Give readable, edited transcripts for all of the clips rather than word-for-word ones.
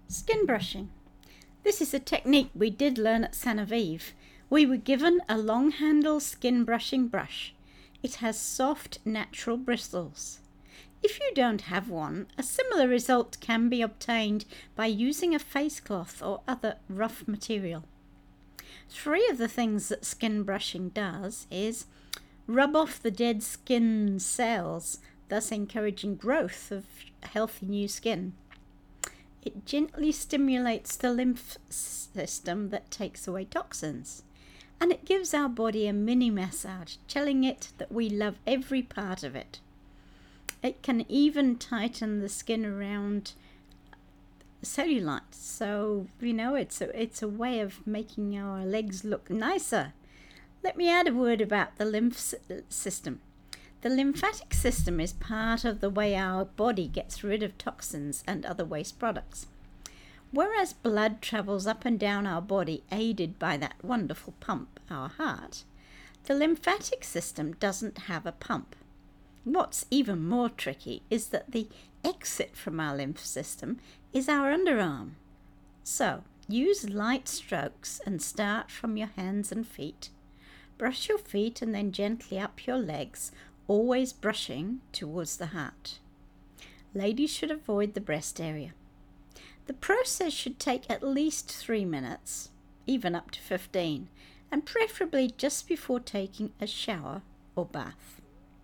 Skin brushing. This is a technique we did learn at Saint-Aviv. We were given a long-handled skin brushing brush. It has soft, natural bristles. If you don't have one, a similar result can be obtained by using a face cloth or other rough material. Three of the things that skin brushing does is rub off the dead skin cells, thus encouraging growth of healthy new skin. It gently stimulates the lymph system that takes away toxins. And it gives our body a mini massage, telling it that we love every part of it. It can even tighten the skin around cellulite. So, it's a way of making our legs look nicer. Let me add a word about the lymph system. The lymphatic system is part of the way our body gets rid of toxins and other waste products. Whereas blood travels up and down our body aided by that wonderful pump, our heart, the lymphatic system doesn't have a pump. What's even more tricky is that the exit from our lymph system is our underarm. So, use light strokes and start from your hands and feet. Brush your feet and then gently up your legs, always brushing towards the heart. Ladies should avoid the breast area. The process should take at least 3 minutes, even up to 15, and preferably just before taking a shower or bath.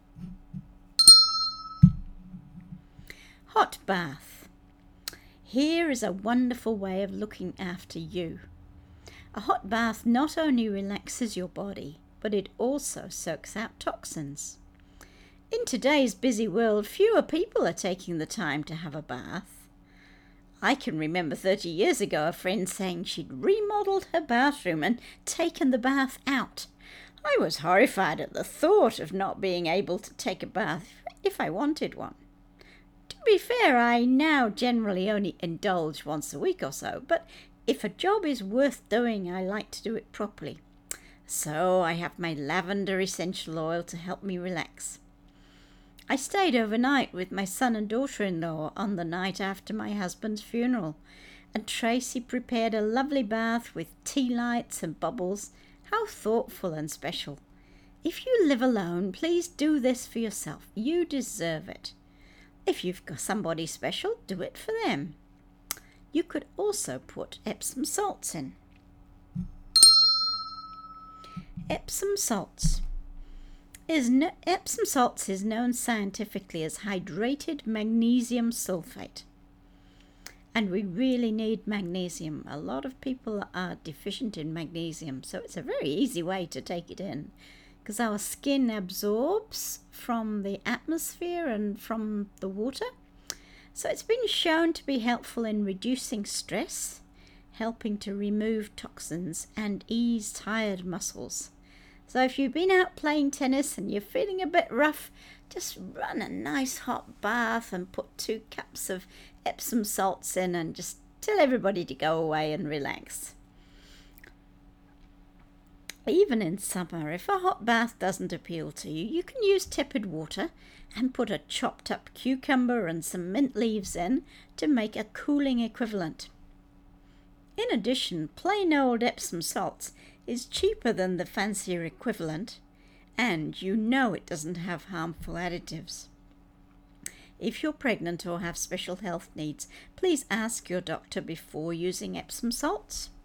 Hot bath. Here is a wonderful way of looking after you. A hot bath not only relaxes your body, but it also soaks out toxins. In today's busy world, fewer people are taking the time to have a bath. I can remember 30 years ago a friend saying she'd remodeled her bathroom and taken the bath out. I was horrified at the thought of not being able to take a bath if I wanted one. To be fair, I now generally only indulge once a week or so, but if a job is worth doing, I like to do it properly. So I have my lavender essential oil to help me relax. I stayed overnight with my son and daughter-in-law on the night after my husband's funeral, and Tracy prepared a lovely bath with tea lights and bubbles. How thoughtful and special. If you live alone, please do this for yourself. You deserve it. If you've got somebody special, do it for them. You could also put Epsom salts in. Epsom salts. Epsom salts is known scientifically as hydrated magnesium sulfate. And we really need magnesium. A lot of people are deficient in magnesium, so it's a very easy way to take it in, because our skin absorbs from the atmosphere and from the water. So it's been shown to be helpful in reducing stress, helping to remove toxins and ease tired muscles. So if you've been out playing tennis and you're feeling a bit rough, just run a nice hot bath and put 2 cups of Epsom salts in and just tell everybody to go away and relax. Even in summer, if a hot bath doesn't appeal to you, you can use tepid water and put a chopped up cucumber and some mint leaves in to make a cooling equivalent. In addition, plain old Epsom salts is cheaper than the fancier equivalent, and you know it doesn't have harmful additives. If you're pregnant or have special health needs, please ask your doctor before using Epsom salts.